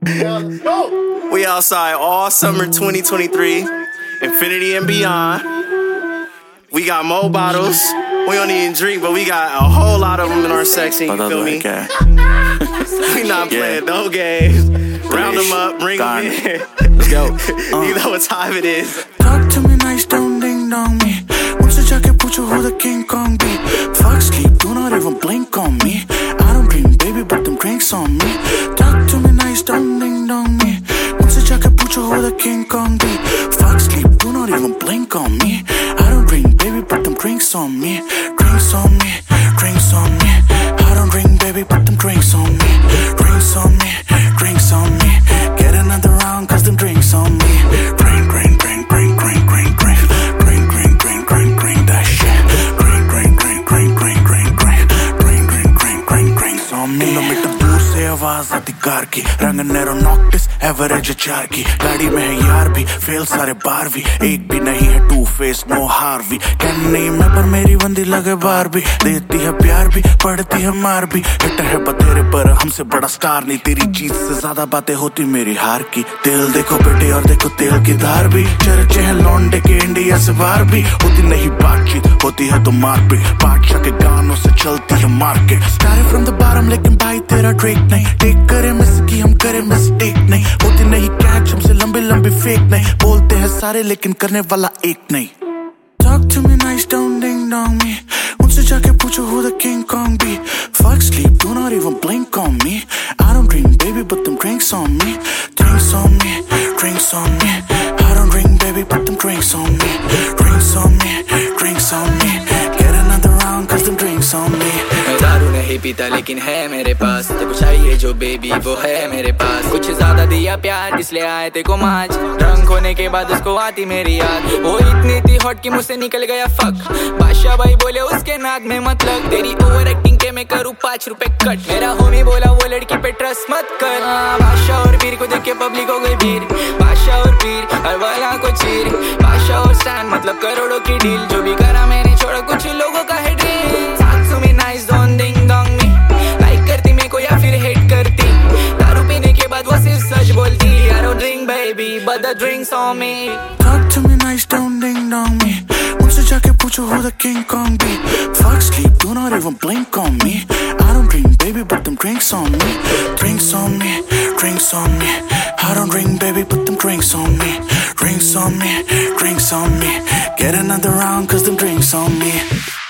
We outside all summer 2023, infinity and beyond. We got more bottles. We don't even drink, but we got a whole lot of them in our section. You feel me? We not playing no games. Round them up, bring them in. Let's go. You know what time it is. Talk to me nice, don't ding dong me. मुझसे जाके पूछो who the King Kong be. Fuck sleep, do not even blink on me. I don't drink, baby, but them drinks on me. Talk to me nice, don't ding dong me. मुझसे जाके पूछो who the King Kong be. Fuck sleep, do not even blink on me. I don't drink, baby, but them drinks on me. Drinks on me, drinks on me. I don't drink, baby, but them drinks on me. Drinks on me, drinks on me. Get another round, cause them drinks on me. Drink, drink, drink, drink, drink, drink, drink. Drink, drink, drink, drink, drink that shit. Drink, drink, drink, drink, drink, drink, drink. Drink, drink, drink, drink, drinks on me. Kilometre दूर से आवाज आती car की. रंग narrow नॉक्टिस average 4 की. गाड़ी में है यार भी फेल सारे 12वीं. एक भी नहीं है to face no Harvey. Can नहीं मैं पर मेरी बंदी लगे बार भी. देती है प्यार भी पढ़ती है मार भी. हिट है बतेरे पर हमसे बड़ा स्टार नहीं. तेरी चीज से ज्यादा बातें होती मेरी हार की. दिल देखो बेटे और देखो तेल की धार भी. चर्चे हैं लौंडे के इंडिया से बाहर भी. होती नहीं बातचीत होती है तो मारपीट. बादशाह के गानों से चलती है market. Start from the bottom लेकिन भाई तेरा ट्रिक नहीं. टेक करे मिस की हम करे मिस्टेक नहीं. होती नहीं कैच हमसे लंबी लंबी फेक नहीं. बोलते हैं सारे लेकिन करने वाला एक नहीं. Talk to me nice, don't ding dong me. मुझसे जाके पूछो who the King Kong be. Fuck sleep, do not even blink on me. I don't drink, baby, but them drinks on me. Drinks on me, drinks on me. I don't drink, baby, but them drinks on me. Drinks on me, drinks on me. Get another round, cause them drinks on me. मैं दारू नहीं पीता लेकिन है मेरे पास. तेको चाहिए जो बेबी वो है मेरे पास. कुछ ज्यादा दिया प्यार इसलिए आए तेको माज. ड्रंक होने के बाद उसको आती मेरी याद. वो इतनी थी हॉट कि मुझसे निकल गया फक. बादशाह भाई बोले उसके नाक में मत लग. तेरी ओवर एक्टिंग के मैं करूँ 5 रुपए कट. मेरा होमी बोला वो लड़की पे ट्रस्ट मत कर. बादशाह और पीर को देख के पब्लिक हो गई भीड़. बादशाह और पीर हर वाला को चीर. बादशाह और स्टैंड मतलब करोड़ों की डील. जो भी करा मैंने छोड़ा कुछ लोगों का है dream. Talk to me nice, don't ding dong me. Like करती मेरे को या फिर हेट करती. दारू पीने के बाद वो सिर्फ सच बोलती. I don't drink baby, but the drinks on me. Talk to me nice, don't ding dong me. मुझसे जाके पूछो who the King Kong be. Fuck sleep, do not even blink on me. I don't drink, baby, but them drinks on me. Drinks on me, drinks on me. I don't drink, baby, but them drinks on me. Drinks on me, drinks on me. Get another round, cause them drinks on me.